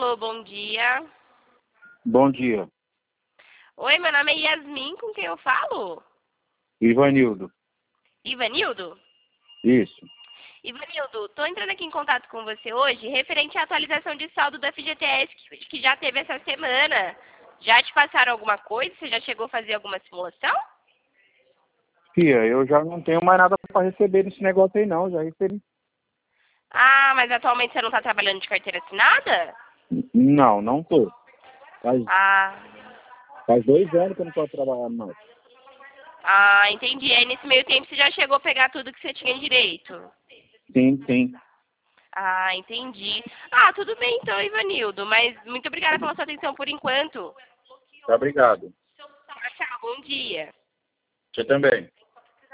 Alô, bom dia. Bom dia. Oi, meu nome é Yasmin, com quem eu falo? Ivanildo. Ivanildo? Isso. Ivanildo, tô entrando aqui em contato com você hoje referente à atualização de saldo da FGTS que já teve essa semana. Já te passaram alguma coisa? Você já chegou a fazer alguma simulação? Fia, eu já não tenho mais nada para receber desse negócio aí não, já recebi. Ah, mas atualmente você não está trabalhando de carteira assinada? Não, não tô. Faz, Ah, faz 2 anos que eu não tô trabalhando mais. entendi. Aí nesse meio tempo você já chegou a pegar tudo que você tinha direito? Sim, sim. Ah, entendi. Ah, tudo bem então, Ivanildo, mas muito obrigada pela sua atenção por enquanto. Tá, obrigado. Tchau, tchau, bom dia. Você também.